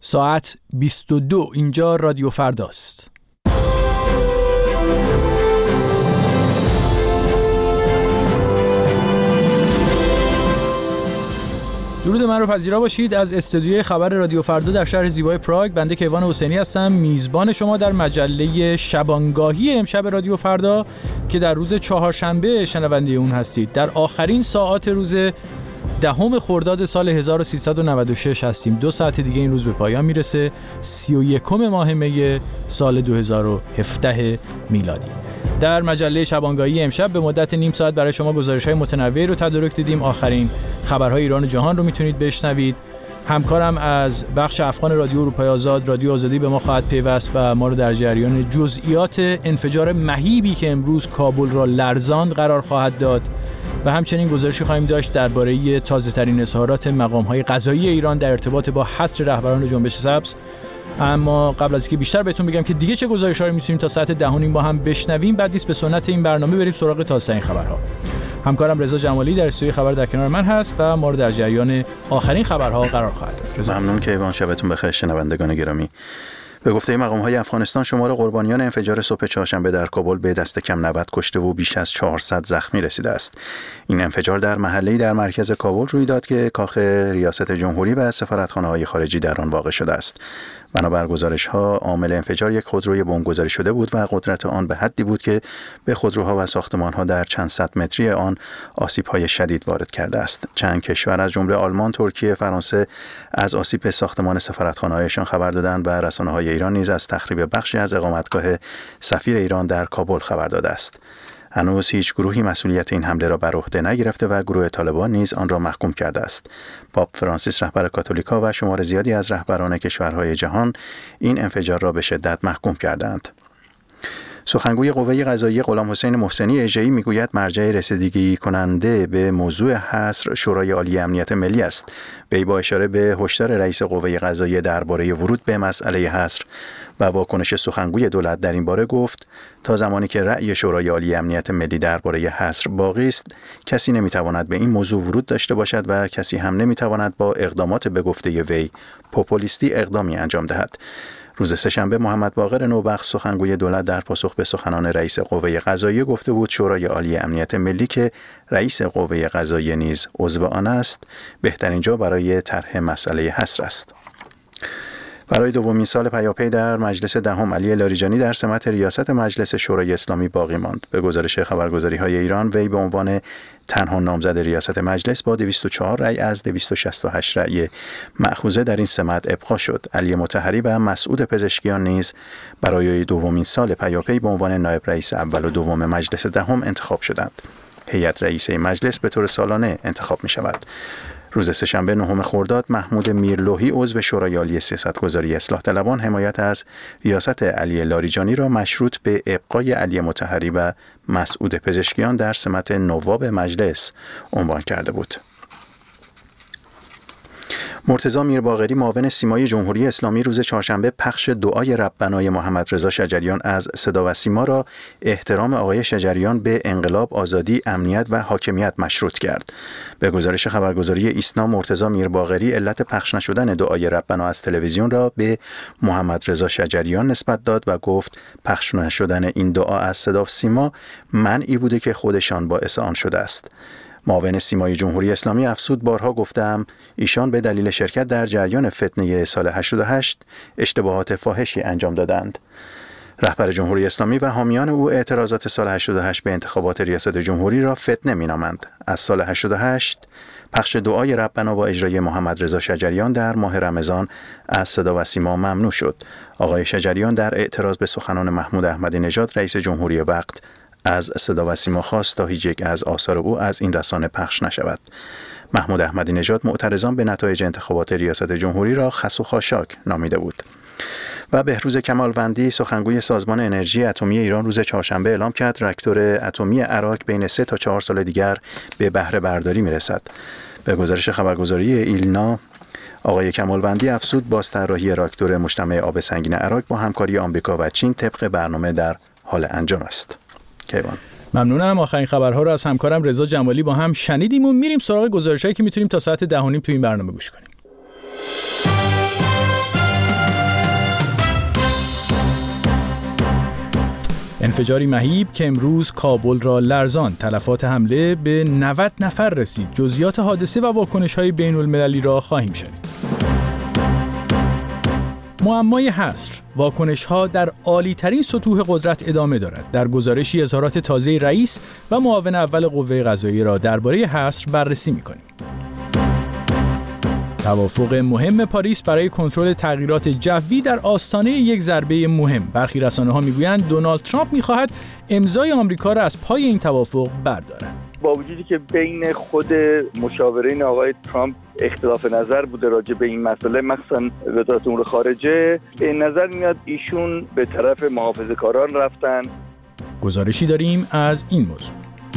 ساعت 22. اینجا رادیو فرداست. درود من رو پذیرا باشید. از استودیوی خبر رادیو فردا در شهر زیبای پراگ بنده کیوان حسینی هستم، میزبان شما در مجله شبانگاهی امشب رادیو فردا که در روز چهارشنبه شنونده اون هستید. در آخرین ساعات روز 10 خرداد سال 1396 هستیم. 2 ساعت دیگه این روز به پایان میرسه. 31 ماه می سال 2017 میلادی. در مجله شبانگاهی امشب به مدت نیم ساعت برای شما گزارش‌های متنوعی رو تدارک دیدیم. آخرین خبرهای ایران و جهان رو میتونید بشنوید. همکارم از بخش افغان رادیو اروپای آزاد، رادیو آزادی به ما خواهد پیوست و ما رو در جریان جزئیات انفجار مهیبی که امروز کابل را لرزاند قرار خواهد داد و همچنین گزارشی خواهیم داشت درباره تازه‌ترین اظهارات مقام‌های قضایی ایران در ارتباط با حصر رهبران جنبش سبز. اما قبل از اینکه بیشتر بهتون بگم که دیگه چه گزارش‌هایی می‌تونیم تا ساعت 10 با هم بشنویم، بعد نیست به سنت این برنامه بریم سراغ تازه‌ترین خبرها. همکارم رضا جمالی در استودیوی خبر در کنار من هست و ما رو در جریان آخرین خبرها قرار خواهد داد. ممنون که ایوان، شبتون بخیر شنوندگان گرامی. به گفته مقام‌های افغانستان شمار قربانیان انفجار صبح چهارشنبه در کابل به دست کم 90 کشته و بیش از 400 زخمی رسیده است. این انفجار در محله‌ای در مرکز کابل روی داد که کاخ ریاست جمهوری و سفارتخانه‌های خارجی در آن واقع شده است. بنابر گزارش‌ها عامل انفجار یک خودروی بمبگذاری شده بود و قدرت آن به حدی بود که به خودروها و ساختمان‌ها در چند صد متری آن آسیب‌های شدید وارد کرده است. چند کشور از جمله آلمان، ترکیه، فرانسه از آسیب به ساختمان سفارتخانه‌هایشان خبر دادند و رسانه‌های ایران نیز از تخریب بخشی از اقامتگاه سفیر ایران در کابل خبر داده است. هنوز هیچ گروهی مسئولیت این حمله را بر عهده نگرفته و گروه طالبان نیز آن را محکوم کرده است. پاپ فرانسیس رهبر کاتولیکا و شمار زیادی از رهبران کشورهای جهان این انفجار را به شدت محکوم کردند. سخنگوی قوه قضاییه غلام حسین محسنی اژه‌ای میگوید مرجع رسیدگی کننده به موضوع حصر شورای عالی امنیت ملی است. وی با اشاره به هشدار رئیس قوه قضاییه درباره ورود به مسئله حصر و واکنش سخنگوی دولت در این باره گفت تا زمانی که رأی شورای عالی امنیت ملی درباره حصر باقی است، کسی نمیتواند به این موضوع ورود داشته باشد و کسی هم نمیتواند با اقدامات به گفته وی پوپولیستی اقدامی انجام دهد. روز سه‌شنبه محمد باقر نوبخت سخنگوی دولت در پاسخ به سخنان رئیس قوه قضاییه گفته بود شورای عالی امنیت ملی که رئیس قوه قضاییه نیز عضو آن است، بهترین جا برای طرح مسئله حصر است. برای دومین سال پیاپی در مجلس دهم علی لاریجانی در سمت ریاست مجلس شورای اسلامی باقی ماند. به گزارش خبرگزاری‌های ایران وی به عنوان تنها نامزد ریاست مجلس با 204 رأی از 268 رأی مأخوذه در این سمت ابقا شد. علی مطهری و مسعود پزشکیان نیز برای دومین سال پیاپی به عنوان نایب رئیس اول و دوم مجلس دهم انتخاب شدند. هیئت رئیسه مجلس به طور سالانه انتخاب می شود. روز سه‌شنبه 9 خرداد محمود میرلوحی عضو شورای عالی سیاستگذاری اصلاح طلبان حمایت از ریاست علی لاریجانی را مشروط به ابقای علی مطهری و مسعود پزشکیان در سمت نواب مجلس عنوان کرده بود. مرتضی میرباقری معاون سیمای جمهوری اسلامی روز چهارشنبه پخش دعای ربنای محمد رضا شجریان از صدا و سیما را احترام آقای شجریان به انقلاب، آزادی، امنیت و حاکمیت مشروط کرد. به گزارش خبرگزاری ایسنا مرتضی میرباقری علت پخش نشدن دعای ربنا از تلویزیون را به محمد رضا شجریان نسبت داد و گفت پخش نشدن این دعا از صدا و سیما منعی بوده که خودشان باعث آن شده است. معاون سیمای جمهوری اسلامی افزود بارها گفتم ایشان به دلیل شرکت در جریان فتنه سال 88 اشتباهات فاحشی انجام دادند. رهبر جمهوری اسلامی و حامیان او اعتراضات سال 88 به انتخابات ریاست جمهوری را فتنه می‌نامند. از سال 88 پخش دعای ربنا با اجرای محمد رضا شجریان در ماه رمضان از صدا و سیما ممنوع شد. آقای شجریان در اعتراض به سخنان محمود احمدی نژاد رئیس جمهوری وقت از صدا و سیما خواست تا هیچ یک از آثار او از این رسانه پخش نشود. محمود احمدی نژاد معترضان به نتایج انتخابات ریاست جمهوری را خس و خاشاک نامیده بود. و بهروز کمالوندی سخنگوی سازمان انرژی اتمی ایران روز چهارشنبه اعلام کرد راکتور اتمی عراق بین 3 تا 4 سال دیگر به بهره برداری میرسد. به گزارش خبرگزاری ایلنا آقای کمالوندی افزود بازطراحی راکتور مجتمع آب سنگین عراق با همکاری آمریکا و چین طبق برنامه در حال انجام است. کیوان ممنونم. آخرین خبرها رو از همکارم رضا جمالی با هم شنیدیم و میریم سراغ گزارشایی که میتونیم تا ساعت 10:30 تو این برنامه گوش کنیم. انفجاری مهیب که امروز کابل را لرزاند. تلفات حمله به 90 نفر رسید. جزئیات حادثه و واکنش‌های بین‌المللی را خواهیم شنید. معمای حصر، واکنش‌ها در عالی‌ترین سطوح قدرت ادامه دارد. در گزارشی اظهارات تازه رئیس و معاون اول قوه قضاییه را درباره حصر بررسی می‌کنیم. توافق مهم پاریس برای کنترل تغییرات جوی در آستانه یک ضربه مهم. برخی رسانه‌ها می‌گویند دونالد ترامپ می‌خواهد امضای آمریکا را از پای این توافق بردارد. با وجودی که بین خود مشاورین آقای ترامپ اختلاف نظر بوده راجع به این مسئله، مخصوصا وزارت امور خارجه، به نظر میاد ایشون به طرف محافظه‌کاران رفتن. گزارشی داریم از این موضوع.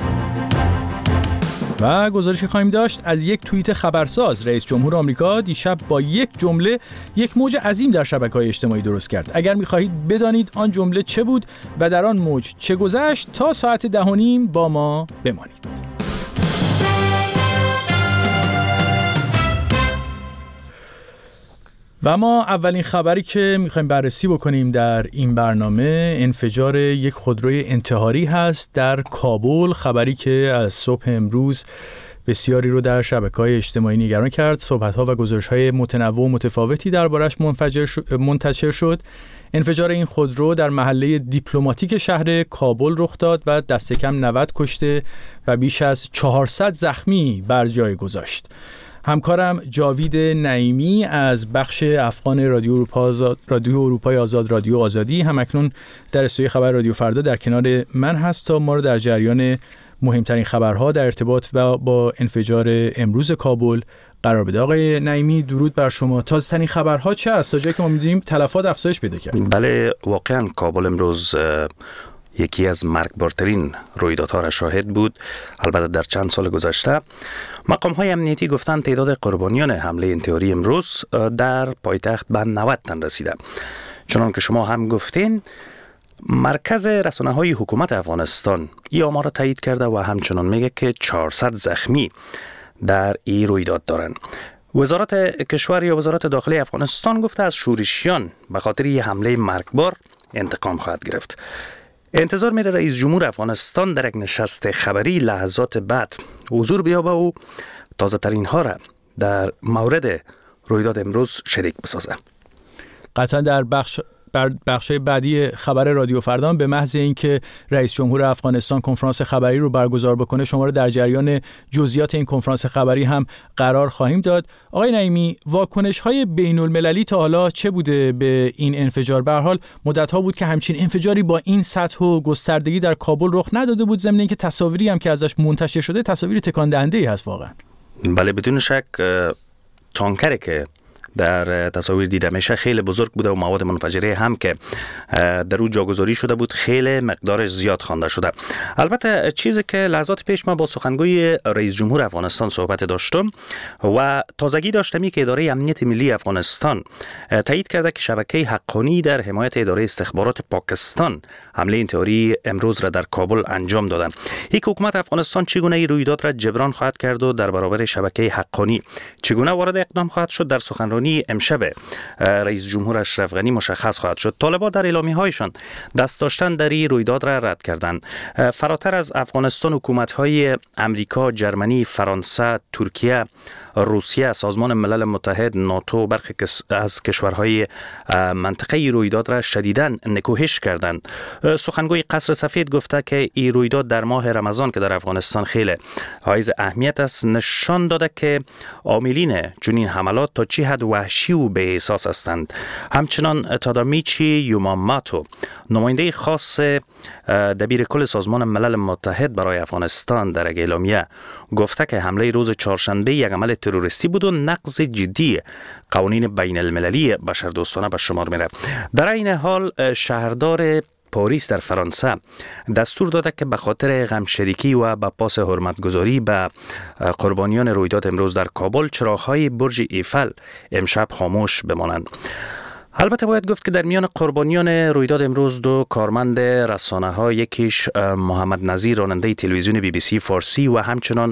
و گزارشی خواهیم داشت از یک توییت خبرساز. رئیس جمهور آمریکا دیشب با یک جمله یک موج عظیم در شبکه‌های اجتماعی درست کرد. اگر می‌خواهید بدانید آن جمله چه بود و در آن موج چه گذشت، تا ساعت 10:30 با ما بمانید. و ما اولین خبری که میخوایم بررسی بکنیم در این برنامه انفجار یک خودروی انتحاری هست در کابل. خبری که از صبح امروز بسیاری رو در شبکه‌های اجتماعی نگران کرد. صحبت‌ها و گزارش‌های متنوع و متفاوتی دربارش منتشر شد. انفجار این خودرو در محله دیپلماتیک شهر کابل رخ داد و دست کم 90 کشته و بیش از 400 زخمی بر جای گذاشت. همکارم جاوید نعیمی از بخش افغان رادیو اروپای آزاد رادیو آزادی همکنون در استودیوی خبر رادیو فردا در کنار من هست تا ما رو در جریان مهمترین خبرها در ارتباط و با انفجار امروز کابل قرار بده. آقای نعیمی درود بر شما. تازه‌ترین خبرها چه است؟ تا جایی که ما می‌دونیم تلفات افزایش پیدا کرد. بله، واقعا کابل امروز یکی از مرگبارترین رویدادها را شاهد بود. البته در چند سال گذشته مقام‌های امنیتی گفتند تعداد قربانیان حمله انتحاری امروز در پایتخت به 90 تن رسیده. چنانکه که شما هم گفتین، مرکز رسانه‌های حکومت افغانستان این آمار را تایید کرده و همچنان میگه که 400 زخمی در این رویداد دارند. وزارت کشور یا وزارت داخلی افغانستان گفته از شورشیان به خاطر این حمله مرگبار انتقام خواهد گرفت. انتظار میره رئیس جمهور افغانستان در یک نشست خبری لحظات بعد حضور بیابه و تازه ترین ها را در مورد رویداد امروز شریک بسازه. قطعا در بخشای بعدی خبر رادیو فردا به محض اینکه رئیس جمهور افغانستان کنفرانس خبری رو برگزار بکنه شما رو در جریان جزئیات این کنفرانس خبری هم قرار خواهیم داد. آقای نعیمی، واکنش‌های بین‌المللی تا حالا چه بوده به این انفجار؟ به هر حال مدت‌ها بود که همچین انفجاری با این سطح و گستردگی در کابل رخ نداده بود، ضمن اینکه تصاویری هم که ازش منتشر شده تصاویر تکان دهنده‌ای هست واقعا. بله، بدون شک تانکری که در تصاویر دیده میشه خیلی بزرگ بوده و مواد منفجره هم که در اون جاگذاری شده بود خیلی مقدارش زیاد خوانده شده. البته چیزی که لحظات پیش ما با سخنگوی رئیس جمهور افغانستان صحبت داشتم و تازگی داشتم که اداره امنیت ملی افغانستان تایید کرده که شبکه حقانی در حمایت اداره استخبارات پاکستان حمله انتحاری امروز را در کابل انجام دادند. یک حکومت افغانستان چگونه این رویداد را جبران خواهد کرد و در برابر شبکه حقانی چگونه وارد اقدام خواهد شد در سخنرانی امشب رئیس جمهور اشرف غنی مشخص خواهد شد. طالبان در اعلامیه‌هایشان دست داشتن در این رویداد را رد کردند. فراتر از افغانستان حکومت‌های امریکا، جرمنی، فرانسه، ترکیه، روسیه، سازمان ملل متحد، ناتو، برخی از کشورهای منطقه رویداد را شدیداً نکوهش کردند. سخنگوی قصر سفید گفته که این رویداد در ماه رمضان که در افغانستان خیلی حائز اهمیت است نشان داده که عاملین چنین حملات تا چه حد وحشی و بی احساس هستند. همچنان تادامیچی یوماماتو، نماینده خاص دبیر کل سازمان ملل متحد برای افغانستان در اعلامیه گفته که حمله روز چهارشنبه یک عمل تروریستی بود و نقض جدی قوانین بین المللی بشردوستانه به شمار میره. در این حال شهردار پاریس در فرانسه دستور داده که به خاطر غمشریکی و به پاس حرمتگذاری به قربانیان رویداد امروز در کابل چراغ‌های برج ایفل امشب خاموش بمانند. البته باید گفت که در میان قربانیان رویداد امروز دو کارمند رسانه‌ها، یکیش محمد نظیر راننده تلویزیون BBC فارسی و همچنان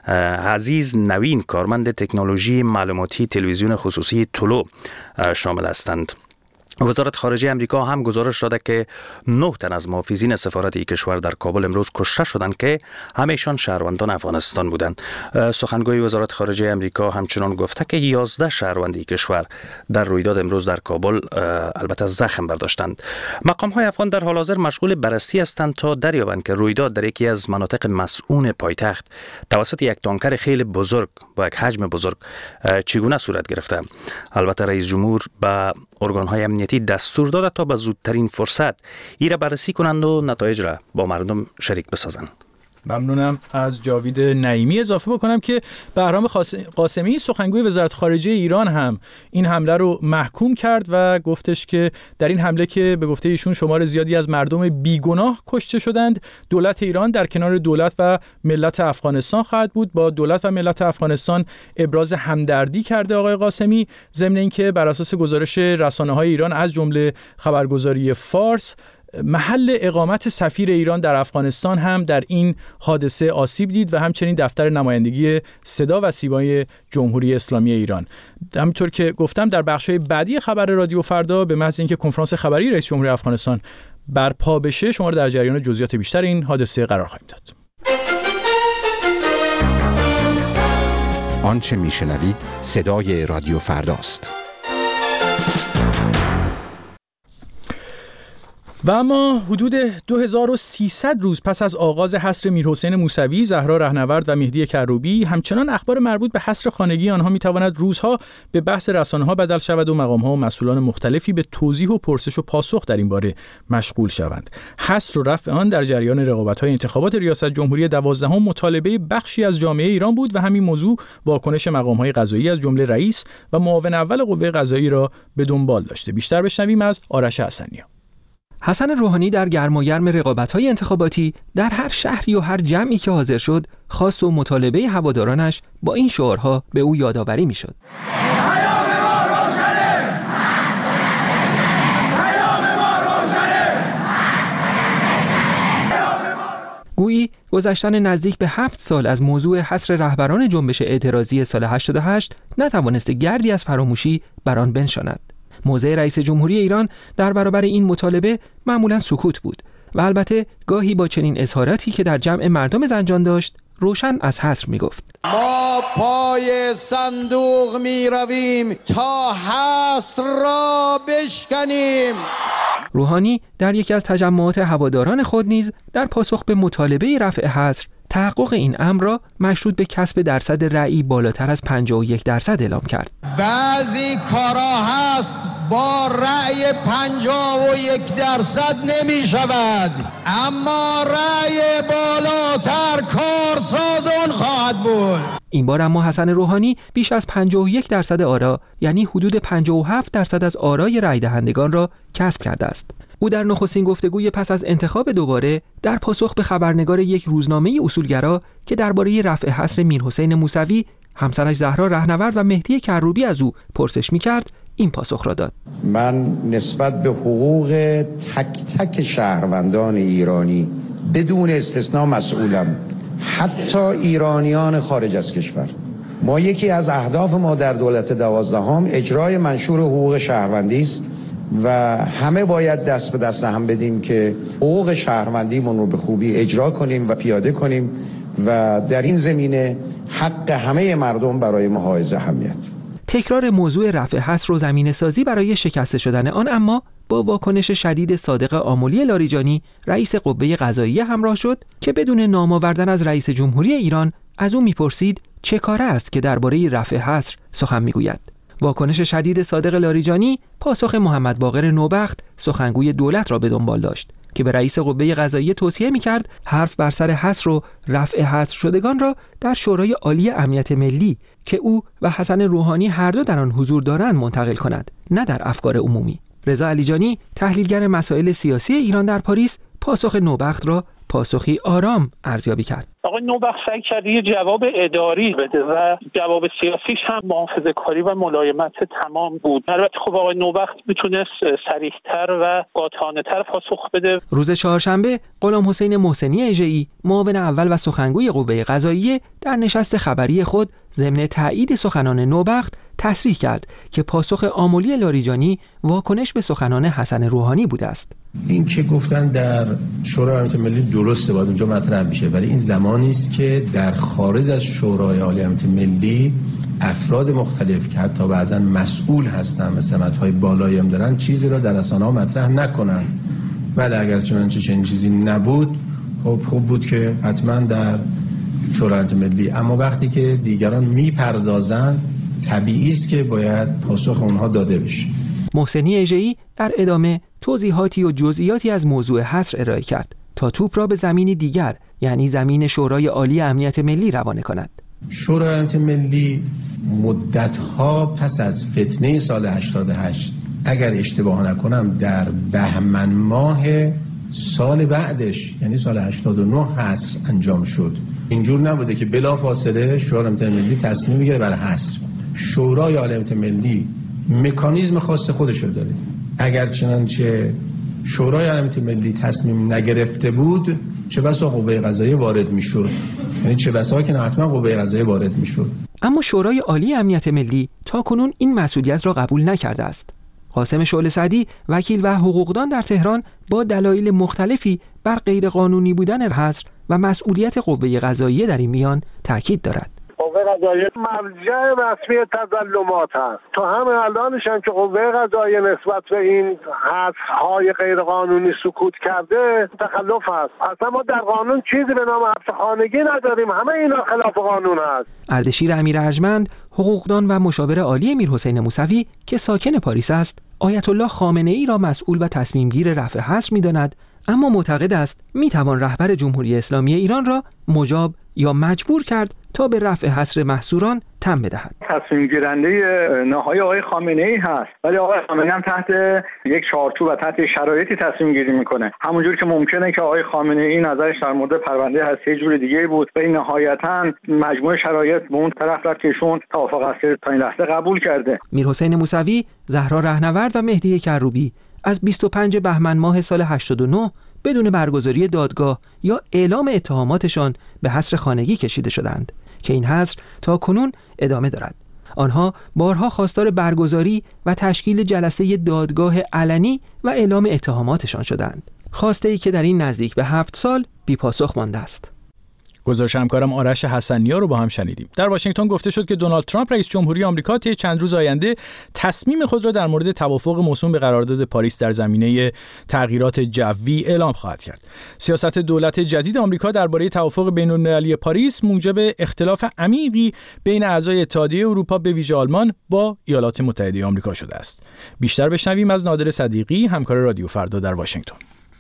عزیز نوین کارمند تکنولوژی معلوماتی تلویزیون خصوصی طلوع شامل هستند. وزارت خارجه امریکا هم گزارش داده که 9 تن از محافظین سفارت این کشور در کابل امروز کشته شدند که همه‌شان شهروندان افغانستان بودند. سخنگوی وزارت خارجه امریکا همچنان گفته که 11 شهروند این کشور در رویداد امروز در کابل البته زخم برداشتند. مقام‌های افغان در حال حاضر مشغول بررسی هستند تا دریابند که رویداد در یکی از مناطق مسئول پایتخت توسط یک تانکر خیلی بزرگ با یک حجم بزرگ چگونه صورت گرفته. البته رئیس جمهور به ارگان‌های امنیتی دستور داده تا به زودترین فرصت این را بررسی کنند و نتایج را با مردم شریک بسازند. ممنونم. از جاوید نعیمی اضافه بکنم که بهرام قاسمی سخنگوی وزارت خارجه ایران هم این حمله رو محکوم کرد و گفتش که در این حمله که به گفته ایشون شمار زیادی از مردم بیگناه کشته شدند، دولت ایران در کنار دولت و ملت افغانستان خواهد بود. با دولت و ملت افغانستان ابراز همدردی کرده آقای قاسمی، ضمن اینکه بر اساس گزارش رسانه‌های ایران از جمله خبرگزاری فارس، محل اقامت سفیر ایران در افغانستان هم در این حادثه آسیب دید و همچنین دفتر نمایندگی صدا و سیمای جمهوری اسلامی ایران. همونطور که گفتم در بخش‌های بعدی خبر رادیو فردا به محض اینکه کنفرانس خبری رئیس جمهوری افغانستان برپا بشه شما رو در جریان جزئیات بیشتر این حادثه قرار خواهیم داد. آنچه میشنوید صدای رادیو فرداست. و اما حدود 2300 روز پس از آغاز حصر میرحسین موسوی، زهرا رهنورد و مهدی کروبی، همچنان اخبار مربوط به حصر خانگی آنها میتواند روزها به بحث رسانه‌ها بدل شود و مقام‌ها و مسئولان مختلفی به توضیح و پرسش و پاسخ در این باره مشغول شوند. حصر و رفع آن در جریان رقابت‌های انتخابات ریاست جمهوری 12 مطالبه بخشی از جامعه ایران بود و همین موضوع واکنش مقام‌های قضایی از جمله رئیس و معاون اول قوه قضاییه را به دنبال داشته. بیشتر بشنویم از آرش حسنی‌ها. حسن روحانی در گرمایرم رقابت‌های انتخاباتی در هر شهری و هر جمعی که حاضر شد خواست و مطالبه هوادارانش با این شعارها به او یادآوری می‌شد. گویی گذشتن نزدیک به 7 سال از موضوع حصر رهبران جنبش اعتراضی سال 88 نتوانسته گردی از فراموشی بر آن بنشاند. موضع رئیس جمهوری ایران در برابر این مطالبه معمولاً سکوت بود و البته گاهی با چنین اظهاراتی که در جمع مردم زنجان داشت روشن از حصر می گفت: ما پای صندوق می رویم تا حصر را بشکنیم. روحانی در یکی از تجمعات هواداران خود نیز در پاسخ به مطالبه رفع حصر تحقق این امر را مشروط به کسب درصد رأی بالاتر از 51% اعلام کرد. بعضی کارا هست با رأی 51% نمی شود، اما رأی بالاتر کارساز اون خواهد بود. این بار اما حسن روحانی بیش از 51% آرا، یعنی حدود 57% از آرای رأی دهندگان را کسب کرده است. او در نخستین گفتگوی پس از انتخاب دوباره در پاسخ به خبرنگار یک روزنامه اصولگرا که درباره رفع حصر میرحسین موسوی، همسرش زهرا رهنورد و مهدی کروبی از او پرسش می‌کرد، این پاسخ را داد: من نسبت به حقوق تک تک شهروندان ایرانی بدون استثنا مسئولم، حتی ایرانیان خارج از کشور. ما یکی از اهداف ما در دولت 12 اجرای منشور حقوق شهروندی است و همه باید دست به دست هم بدیم که حقوق شهروندیمون رو به خوبی اجرا کنیم و پیاده کنیم و در این زمینه حق همه مردم برای ما حائز اهمیت. تکرار موضوع رفع حصر و زمینه سازی برای شکسته شدن آن اما با واکنش شدید صادق آملی لاریجانی رئیس قوه قضاییه همراه شد که بدون نام آوردن از رئیس جمهوری ایران از او میپرسید چه کاره است که درباره رفع حصر سخن میگوید. واکنش شدید صادق لاریجانی پاسخ محمد باقر نوبخت سخنگوی دولت را به دنبال داشت که به رئیس قوه قضاییه توصیه می‌کرد حرف بر سر حصر و رفع حصر شدگان را در شورای عالی امنیت ملی که او و حسن روحانی هر دو در آن حضور دارند منتقل کند، نه در افکار عمومی. رضا علیجانی تحلیلگر مسائل سیاسی ایران در پاریس پاسخ نوبخت را پاسخی آرام ارزیابی کرد. آقای نوبخت سعی کرد یه جواب اداری بده و جواب سیاسیش هم محافظه‌کاری و ملایمت تمام بود. البته خب آقای نوبخت میتونست صریح‌تر و قاطعانه‌تر پاسخ بده. روز چهارشنبه غلام حسین محسنی اژه‌ای معاون اول و سخنگوی قوه قضاییه در نشست خبری خود ضمن تایید سخنان نوبخت تصریح کرد که پاسخ آملی لاریجانی واکنش به سخنان حسن روحانی بوده است. این که گفتن در شورای امنیت ملی درسته، باید اونجا مطرح میشه، ولی این زمانی است که در خارج از شورای عالی امنیت ملی افراد مختلف که حتی بعضا مسئول هستن و سمت‌های بالایی هم دارن چیزی را در رسانه‌ها مطرح نکنن. ولی اگر چنانچه چنین چیزی نبود خب خوب بود که حتما در شورای امنیت ملی، اما وقتی که دیگران میپردازن طبیعی است که باید پاسخ اونها داده بشه. محسنی اژه‌ای در ادامه توضیحاتی و جزئیاتی از موضوع حصر ارائه کرد تا توپ را به زمینی دیگر، یعنی زمین شورای عالی امنیت ملی روانه کند. شورای امنیت ملی مدت‌ها پس از فتنه سال 88 اگر اشتباه نکنم در بهمن ماه سال بعدش یعنی سال 89 حصر انجام شد. اینجور نبوده که بلافاصله شورای امنیت ملی تصمیم بگیره برای حصر. شورای عالی امنیت ملی مکانیزم خاص خودش رو داره. اگر چنانچه شورای عالی امنیت ملی تصمیم نگرفته بود چه بسا قوه قضاییه وارد میشد، یعنی چه بسا که حتما قوه قضاییه وارد میشد. اما شورای عالی امنیت ملی تاکنون این مسئولیت را قبول نکرده است. قاسم شعله سعدی وکیل و حقوقدان در تهران با دلایل مختلفی بر غیرقانونی بودن حصر و مسئولیت قوه قضاییه در این میان تاکید دارد. قوه قضاییه مرجع رسمی تظلمات هست. تا همه الانش هم که قوه قضاییه نسبت به این حبس‌های غیرقانونی سکوت کرده تخلف هست. اصلا ما در قانون چیزی به نام حبس خانگی نداریم، همه اینا خلاف قانون هست. اردشیر امیر ارجمند، حقوقدان و مشاور عالی میرحسین موسوی که ساکن پاریس است، آیت الله خامنه ای را مسئول و تصمیمگیر رفع حصر می‌داند، اما معتقد است می‌توان رهبر جمهوری اسلامی ایران را مجاب یا مجبور کرد تا به رفع حصر محصوران تن بدهد. تصمیم گیرنده نهایی آقای خامنه ای هست، ولی آقای خامنه هم تحت یک چارچوب و تحت شرایطی تصمیم گیری میکنه. همونجوری که ممکنه که آقای خامنه ای نظرش در مورد پرونده هسته جور دیگه بود و نهایتاً مجموعه شرایط به اون طرف رفت که ایشون توافق هسته تا این لحظه قبول کرده. میرحسین موسوی، زهرا رهنورد و مهدی کروبی از 25 بهمن ماه سال 89 بدون برگزاری دادگاه یا اعلام اتهاماتشان به حصر خانگی کشیده شدند که این حصر تا کنون ادامه دارد. آنها بارها خواستار برگزاری و تشکیل جلسه دادگاه علنی و اعلام اتهاماتشان شدند. خواسته‌ای که در این نزدیک به 7 سال بی پاسخ مانده است. گزارش همکارم آرش حسنیا رو با هم شنیدیم. در واشنگتن گفته شد که دونالد ترامپ رئیس جمهوری آمریکا طی چند روز آینده تصمیم خود را در مورد توافق موسوم به قرارداد پاریس در زمینه تغییرات جوی اعلام خواهد کرد. سیاست دولت جدید آمریکا درباره توافق بین‌المللی پاریس موجب اختلاف عمیقی بین اعضای اتحادیه اروپا به ویژه آلمان با ایالات متحده آمریکا شده است. بیشتر بشنویم از نادر صدیقی، همکار رادیو فردا در واشنگتن.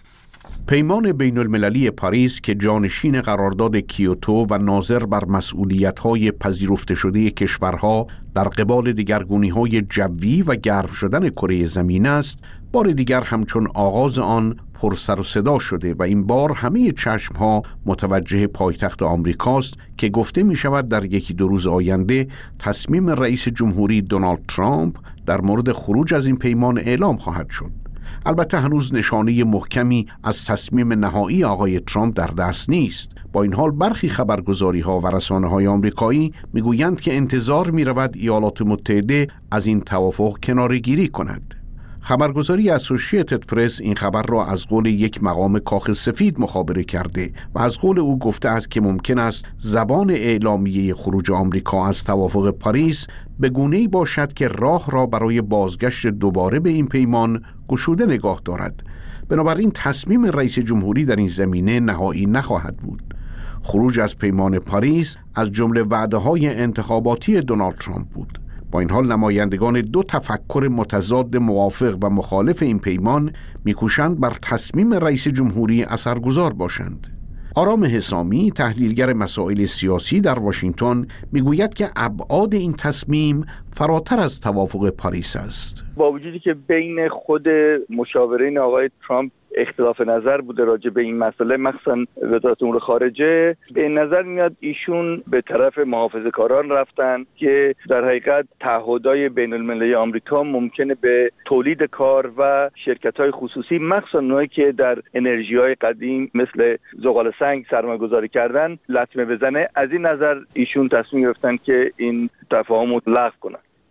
پیمان بین المللی پاریس که جانشین قرارداد کیوتو و ناظر بر مسئولیت‌های پذیرفته شده کشورها در قبال دگرگونی‌های جوی و گرم شدن کره زمین است، بار دیگر همچون آغاز آن پر سر و صدا شده و این بار همه چشم‌ها متوجه پایتخت آمریکاست که گفته می‌شود در یکی دو روز آینده تصمیم رئیس جمهوری دونالد ترامپ در مورد خروج از این پیمان اعلام خواهد شد. البته هنوز نشانه محکمی از تصمیم نهایی آقای ترامپ در دست نیست. با این حال برخی خبرگزاری‌ها و رسانه‌های آمریکایی میگویند که انتظار می‌رود ایالات متحده از این توافق کناره‌گیری کند. خبرگزاری اسوسییتد پرس این خبر را از قول یک مقام کاخ سفید مخابره کرده و از قول او گفته است که ممکن است زبان اعلامیه خروج آمریکا از توافق پاریس به گونه‌ای باشد که راه را برای بازگشت دوباره به این پیمان گشوده نگاه دارد. بنابراین تصمیم رئیس جمهوری در این زمینه نهایی نخواهد بود. خروج از پیمان پاریس از جمله وعده‌های انتخاباتی دونالد ترامپ بود. با این حال نمایندگان دو تفکر متضاد موافق و مخالف این پیمان می‌کوشند بر تصمیم رئیس جمهوری اثرگذار باشند. آرام حسامی، تحلیلگر مسائل سیاسی در واشنگتن، میگوید که ابعاد این تصمیم فراتر از توافق پاریس است. با وجودی که بین خود مشاورین آقای ترامپ اختلاف نظر بوده راجع به این مسئله، مخصوصا وزارت امور خارجه، به نظر میاد ایشون به طرف محافظه‌کاران رفتن که در حقیقت تعهدات بین‌المللی آمریکا ممکنه به تولید کار و شرکت‌های خصوصی، مخصوصا اونایی که در انرژی‌های قدیم مثل زغال سنگ سرمایه‌گذاری کردن، لطمه بزنه. از این نظر ایشون تصمیم گرفتن که این تفاهم رو لغو کنن.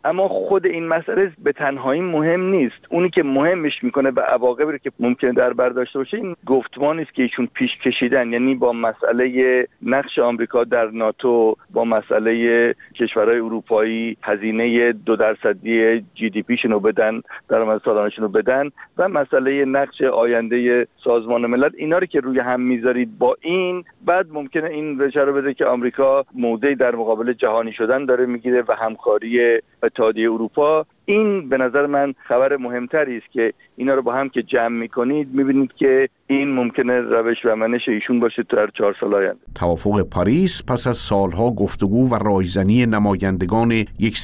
اما خود این مسئله به تنهایی مهم نیست. اونی که مهمش میکنه و عواقبی که ممکنه در بر داشته باشه این گفتمانی است که ایشون پیش کشیدن، یعنی با مسئله نقش آمریکا در ناتو، با مسئله کشورهای اروپایی هزینه 2% جی دی پیشون رو بدن، درآمد سالانه‌شون رو بدن، و مسئله نقش آینده سازمان ملل، اینا رو که روی هم میذارید با این، بعد ممکنه این اشاره بده که آمریکا موضعی در مقابل جهانی شدن داره میگیره و همکاری اتحادیه اروپا. این به نظر من خبر مهمتری است که اینا رو با هم که جمع میکنید میبینید که این ممکنه روش و منش ایشون باشه در 4 سال آینده. توافق پاریس پس از سالها گفتگو و رایزنی نمایندگان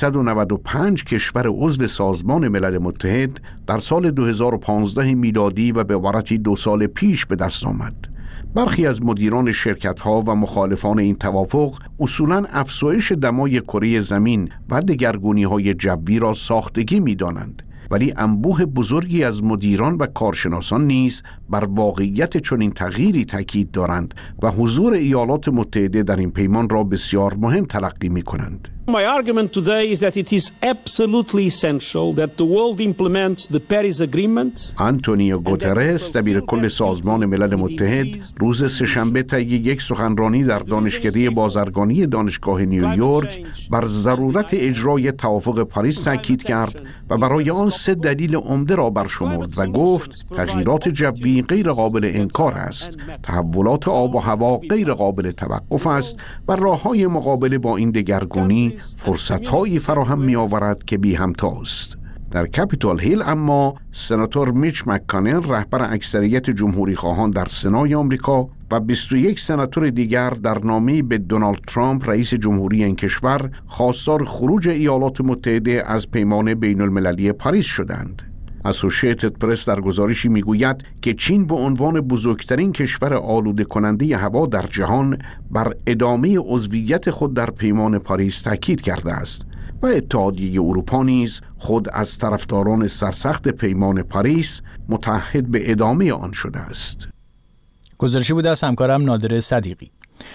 195 کشور عضو سازمان ملل متحد در سال 2015 میلادی و به عبارتی 2 سال پیش به دست آمد. برخی از مدیران شرکت‌ها و مخالفان این توافق اصولاً افزایش دمای کره زمین و دگرگونی‌های جوی را ساختگی می‌دانند، ولی انبوه بزرگی از مدیران و کارشناسان نیز بر واقعیت چنین تغییری تاکید دارند و حضور ایالات متحده در این پیمان را بسیار مهم تلقی می‌کنند. My argument today is that it is absolutely essential that the world implements the Paris Agreement. آنتونیو گوترس دبیر کل سازمان ملل متحد روز سه‌شنبه طی یک سخنرانی در دانشکده بازرگانی دانشگاه نیویورک بر ضرورت اجرای توافق پاریس تاکید کرد و برای آن 3 دلیل عمده را برشمرد و گفت تغییرات جوی غیر قابل انکار است، تحولات آب و هوا غیر قابل توقف است و راه‌های مقابله با این دگرگونی فرصت‌هایی فراهم می‌آورد که بی همتاست. در کپیتول هیل اما سناتور میچ مک‌کانل رهبر اکثریت جمهوری خواهان در سنای آمریکا و 21 سناتور دیگر در نامه‌ای به دونالد ترامپ رئیس جمهوری این کشور خواستار خروج ایالات متحده از پیمان بین‌المللی پاریس شدند. اسوشیتد پرس در گزارشی میگوید که چین به عنوان بزرگترین کشور آلوده کننده هوا در جهان بر ادامه عضویت خود در پیمان پاریس تاکید کرده است و اتحادیه اروپا نیز خود از طرفداران سرسخت پیمان پاریس متعهد به ادامه آن شده است. گزارشی بود از همکارم نادر صدیقی.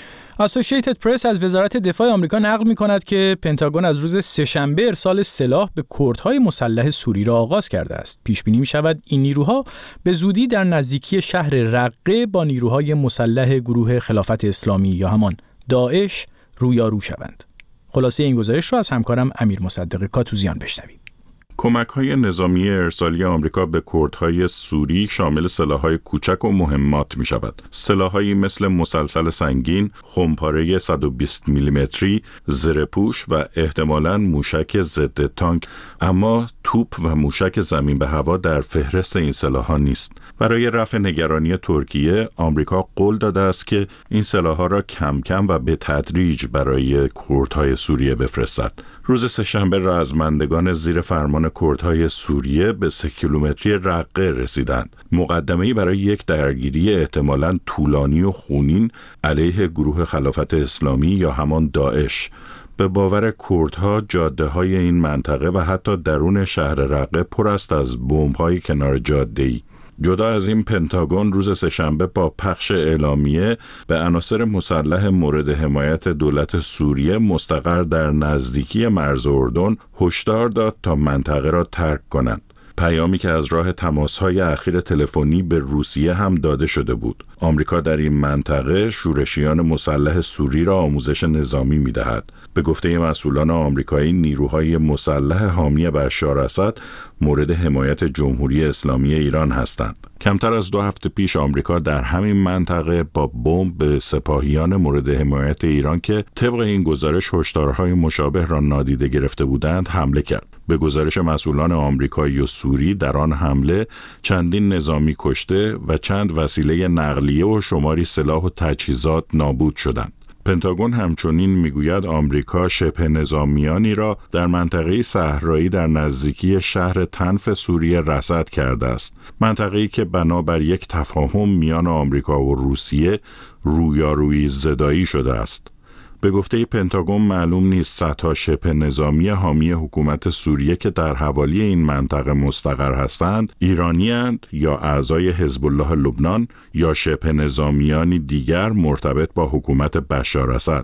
اسوشیتد پرس از وزارت دفاع آمریکا نقل می‌کند که پنتاگون از روز سه‌شنبه ارسال سلاح به کردهای مسلح سوری را آغاز کرده است. پیش بینی می‌شود این نیروها به زودی در نزدیکی شهر رقه با نیروهای مسلح گروه خلافت اسلامی یا همان داعش رویارو شوند. خلاصه این گزارش را از همکارم امیر مصدق کاتوزیان بشنویم. کمک‌های نظامی ارسالی آمریکا به کردهای سوری شامل سلاح‌های کوچک و مهمات می‌شود. سلاح‌هایی مثل مسلسل سنگین، خمپاره 120 میلیمتری، زره‌پوش و احتمالاً موشک ضد تانک، اما توپ و موشک زمین به هوا در فهرست این سلاح‌ها نیست. برای رفع نگرانی ترکیه، آمریکا قول داده است که این سلاح‌ها را کم کم و به تدریج برای کردهای سوریه بفرستد. روز سه‌شنبه رزمندگان زیر فرمان کردهای سوریه به 3 کیلومتری رقه رسیدند. مقدمه‌ای برای یک درگیری احتمالاً طولانی و خونین علیه گروه خلافت اسلامی یا همان داعش. به باور کردها جاده‌های این منطقه و حتی درون شهر رقه پر است از بمب‌های کنار جاده‌ای. جدا از این، پنتاگون روز سه‌شنبه با پخش اعلامیه به عناصر مسلح مورد حمایت دولت سوریه مستقر در نزدیکی مرز اردن هشدار داد تا منطقه را ترک کنند. پیامی که از راه تماس‌های اخیر تلفنی به روسیه هم داده شده بود. آمریکا در این منطقه شورشیان مسلح سوری را آموزش نظامی می‌دهد. به گفته مسئولان آمریکایی، نیروهای مسلح حامی بشار اسد مورد حمایت جمهوری اسلامی ایران هستند. کمتر از 2 هفته پیش آمریکا در همین منطقه با بمب به سپاهیان مورد حمایت ایران که طبق این گزارش هشدارهای مشابه را نادیده گرفته بودند حمله کرد. به گزارش مسئولان آمریکایی و سوری در آن حمله چندین نظامی کشته و چند وسیله نقلیه و شماری سلاح و تجهیزات نابود شدند. پنتاگون همچنین میگوید آمریکا شبه نظامیانی را در منطقه صحرایی در نزدیکی شهر تنف سوریه رصد کرده است. منطقه‌ای که بنابر یک تفاهم میان آمریکا و روسیه رویارویی زدایی شده است. به گفته پنتاگون معلوم نیست صدها شبه نظامی حامی حکومت سوریه که در حوالی این منطقه مستقر هستند ایرانی‌اند یا اعضای حزب الله لبنان یا شبه نظامیانی دیگر مرتبط با حکومت بشار اسد.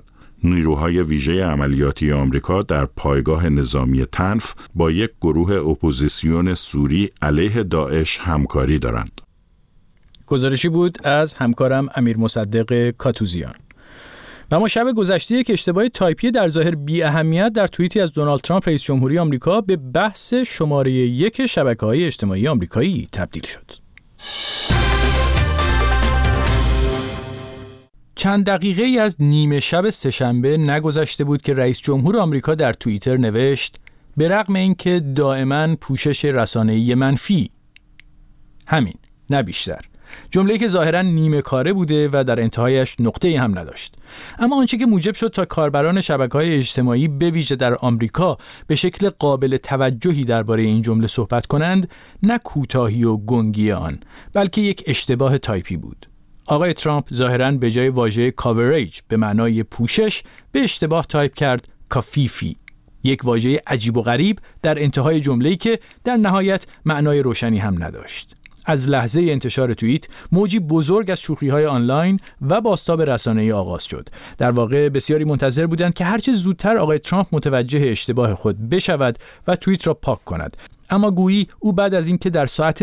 نیروهای ویژه عملیاتی آمریکا در پایگاه نظامی تنف با یک گروه اپوزیسیون سوری علیه داعش همکاری دارند. گزارشی بود از همکارم امیر مصدق کاتوزیان. و اما شب گذشته که اشتباه تایپی در ظاهر بی اهمیت در توییتی از دونالد ترامپ رئیس جمهوری آمریکا به بحث شماره 1 شبکه‌های اجتماعی آمریکایی تبدیل شد. چند دقیقه ای از نیمه شب سه‌شنبه نگذشته بود که رئیس جمهور آمریکا در توییتر نوشت به رغم اینکه دائما پوشش رسانه‌ای منفی، همین نه بیشتر. جمله‌ای که ظاهراً نیمه کاره بوده و در انتهایش نقطه‌ای هم نداشت. اما آنچه که موجب شد تا کاربران شبکه‌های اجتماعی به ویژه در آمریکا به شکل قابل توجهی درباره این جمله صحبت کنند، نه کوتاهی و گنگی آن، بلکه یک اشتباه تایپی بود. آقای ترامپ ظاهراً به جای واژه کاوریج به معنای پوشش به اشتباه تایپ کرد کافیفی، یک واژه عجیب و غریب در انتهای جمله‌ای که در نهایت معنای روشنی هم نداشت. از لحظه انتشار توییت موجی بزرگ از شوخی‌های آنلاین و بازتاب رسانه‌ای آغاز شد. در واقع بسیاری منتظر بودند که هرچه زودتر آقای ترامپ متوجه اشتباه خود بشود و توییت را پاک کند. اما گویی او بعد از اینکه در ساعت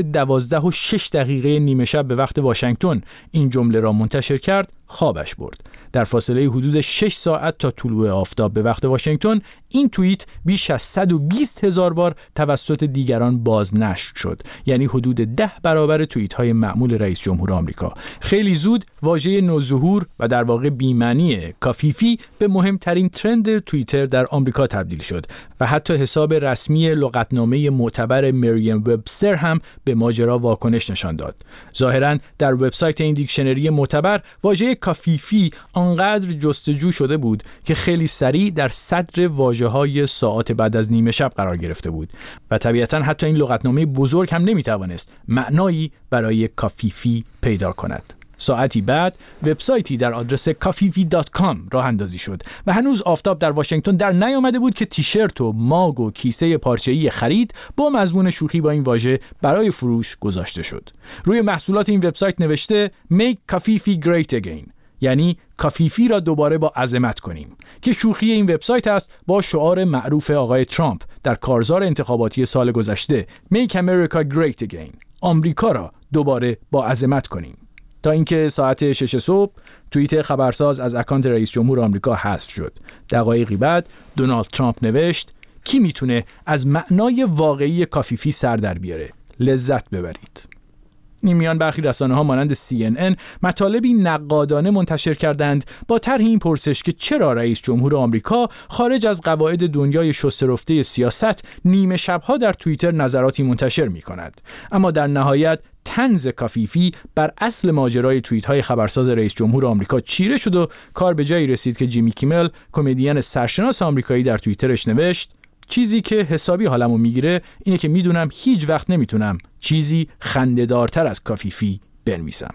12:06 نیمه شب به وقت واشنگتن این جمله را منتشر کرد، خوابش برد. در فاصله حدود 6 ساعت تا طلوع آفتاب به وقت واشنگتن، این توییت بیش از 120,000 بار توسط دیگران بازنشر شد، یعنی حدود 10 برابر توییت‌های معمول رئیس جمهور آمریکا. خیلی زود واژه نوظهور و در واقع بی‌معنی کافیفی به مهمترین ترند توییتر در آمریکا تبدیل شد و حتی حساب رسمی لغتنامه معتبر مریم وبستر هم به ماجرا واکنش نشان داد. ظاهراً در وبسایت این دیکشنری معتبر واژه کافیفی آنقدر جستجو شده بود که خیلی سریع در صدر واژه‌های ساعات بعد از نیمه شب قرار گرفته بود و طبیعتاً حتی این لغتنامه بزرگ هم نمی‌توانست معنایی برای کافیفی پیدا کند. ساعتی بعد وبسایتی در آدرس kafifi.com راه اندازی شد و هنوز آفتاب در واشنگتن در نیامده بود که تیشرت و ماگ و کیسه پارچه‌ای خرید با مضمون شوخی با این واژه برای فروش گذاشته شد. روی محصولات این وبسایت نوشته Make Kafifi Great Again، یعنی کافیفی را دوباره با عظمت کنیم، که شوخی این وبسایت است با شعار معروف آقای ترامپ در کارزار انتخاباتی سال گذشته Make America Great Again، آمریکا را دوباره با عظمت کنیم. تا اینکه ساعت 6 صبح توییت خبرساز از اکانت رئیس جمهور آمریکا حذف شد. دقایقی بعد دونالد ترامپ نوشت کی میتونه از معنای واقعی کافیفی سر در بیاره؟ لذت ببرید. این میان برخی رسانه‌ها مانند CNN مطالبی نقادانه منتشر کردند با طرح این پرسش که چرا رئیس جمهور آمریکا خارج از قواعد دنیای شسته سیاست نیمه شب‌ها در توییتر نظراتی منتشر می‌کند. اما در نهایت طنز کافیفی بر اصل ماجرای توییت‌های خبرساز رئیس جمهور آمریکا چیره شد و کار به جایی رسید که جیمی کیمل، کمدین سرشناس آمریکایی، در توییترش نوشت چیزی که حسابی حالمو میگیره اینه که میدونم هیچ وقت نمیتونم چیزی خنده‌دارتر از کافیفی بنویسم.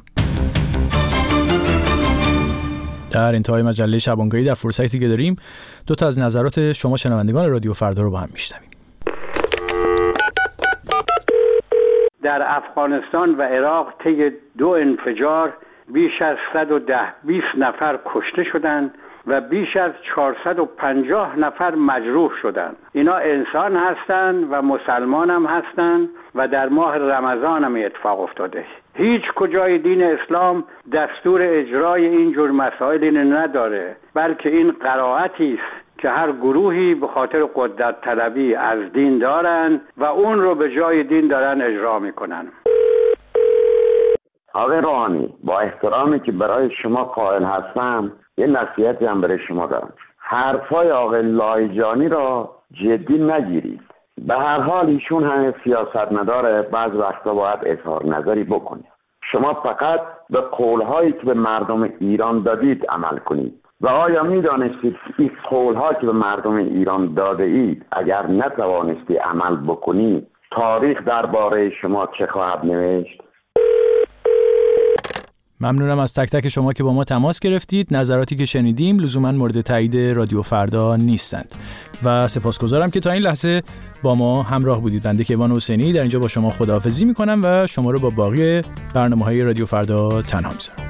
در انتهای مجله شبانگاهی در فرصتی که داریم 2 از نظرات شما شنوندگان رادیو فردا رو با هم میشنویم. در افغانستان و عراق طی 2 انفجار بیش از 120 نفر کشته شدند و بیش از 450 نفر مجروح شدند. اینا انسان هستند و مسلمان هم هستند و در ماه رمضان هم اتفاق افتاده. هیچ کجای دین اسلام دستور اجرای این جور مسائل نداره، بلکه این قرائتی است که هر گروهی به خاطر قدرت طلبی از دین دارن و اون رو به جای دین دارن اجرا میکنن. آقای روحانی، با احترامی که برای شما قائل هستم یه نصیحتی هم برای شما دارم. حرفای آقای لایجانی را جدی نگیرید. به هر حال ایشون هم سیاست نداره، بعض وقتا باید اظهار نظری بکنید. شما فقط به قولهایی که به مردم ایران دادید عمل کنید. و آیا می‌دانستید این قول‌ها که به مردم ایران داده اید اگر نتوانستی عمل بکنید تاریخ درباره شما چه خواهد نوشت؟ ممنونم از تک تک شما که با ما تماس گرفتید. نظراتی که شنیدیم لزوماً مورد تایید رادیو فردا نیستند و سپاسگزارم که تا این لحظه با ما همراه بودید. بنده کیوان حسینی در اینجا با شما خداحافظی می‌کنم و شما رو با باقی برنامه‌های رادیو فردا تنها می‌ذارم.